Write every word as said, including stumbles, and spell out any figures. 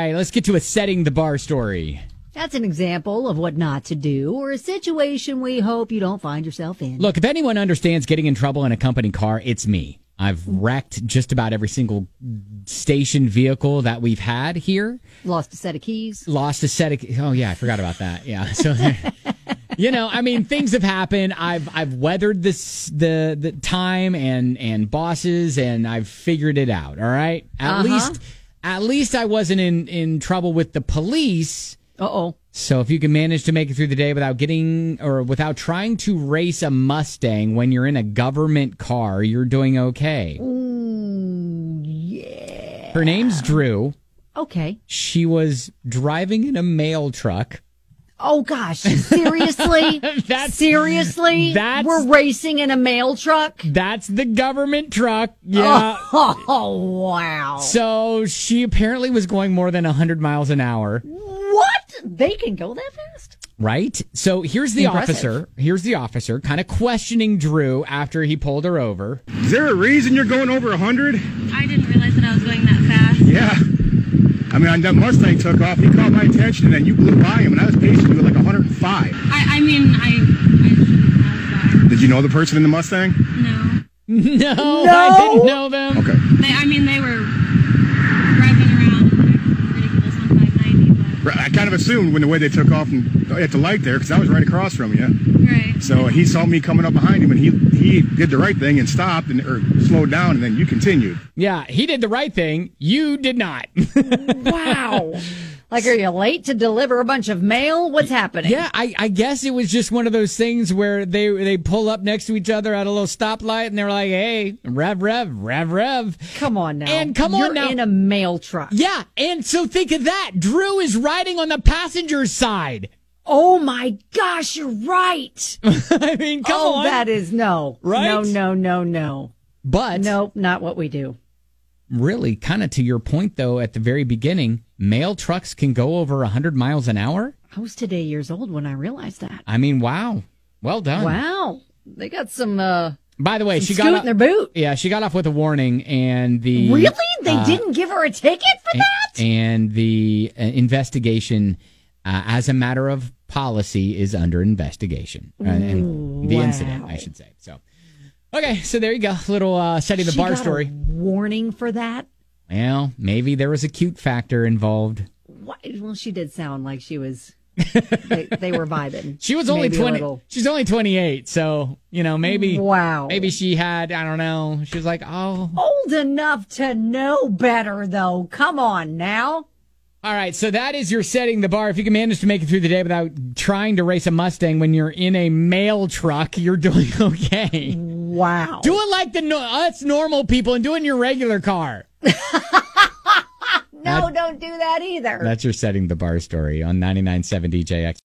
right, let's get to a setting the bar story. That's an example of what not to do, or a situation we hope you don't find yourself in. Look, if anyone understands getting in trouble in a company car, it's me. I've wrecked just about every single station vehicle that we've had here. Lost a set of keys. Lost a set of... Oh, yeah, I forgot about that. Yeah. So, you know, I mean, things have happened. I've I've weathered this the the time and, and bosses, and I've figured it out, all right? At Uh-huh. least at least I wasn't in, in trouble with the police. Uh-oh. So if you can manage to make it through the day without getting or without trying to race a Mustang when you're in a government car, you're doing okay. Ooh, yeah. Her name's Drew. Okay. She was driving in a mail truck. Oh, gosh. Seriously? That's- Seriously? that's- We're racing in a mail truck? That's the government truck. Yeah. Oh, wow. So she apparently was going more than one hundred miles an hour. What? They can go that fast? Right? So here's the Impressive. officer. Here's the officer kind of questioning Drew after he pulled her over. Is there a reason you're going over one hundred? I didn't realize that I was going that fast. Yeah. I mean, that Mustang took off, he caught my attention, and then you blew by him, and I was pacing you at like one hundred five. I, I mean, I, I shouldn't have that. Did you know the person in the Mustang? No. No, I didn't know them. Okay. They, I mean, they were driving around like ridiculous on five ninety, but... Right, I kind of assumed when the way they took off and at the light there, because I was right across from you. Right. So he saw me coming up behind him, and he he did the right thing and stopped and or slowed down, and then you continued. Yeah, he did the right thing. You did not. Wow. Like, are you late to deliver a bunch of mail? What's happening? Yeah, I, I guess it was just one of those things where they they pull up next to each other at a little stoplight, and they're like, "Hey, rev, rev, rev, rev." Come on now. And come on You're now. in a mail truck. Yeah, and so think of that. Drew is riding on the passenger's side. Oh, my gosh, you're right. I mean, come oh, on. that is no. Right? No, no, no, no. But Nope, not what we do. really, kind of to your point, though, at the very beginning, mail trucks can go over one hundred miles an hour. I was today years old when I realized that. I mean, wow. Well done. Wow. They got some, uh, By the way, some she scoot got in off, their boot. yeah, she got off with a warning, and the Really? They uh, didn't give her a ticket for that? and the uh, investigation, uh, as a matter of policy, is under investigation. Uh, and the wow. incident, I should say. So, okay, so there you go, little uh, setting the She bar got story. a warning for that? Well, maybe there was a cute factor involved. What? Well, she did sound like she was, they, they were vibing. She was only Maybe a twenty. little. She's only twenty-eight, so you know maybe. Wow. Maybe she had. I don't know. She was like, oh. Old enough to know better, though. Come on now. All right, so that is your setting the bar. If you can manage to make it through the day without trying to race a Mustang when you're in a mail truck, you're doing okay. Wow. Do it like the no- us normal people and do it in your regular car. No, don't do that either. That's your setting the bar story on ninety-nine point seven D J X.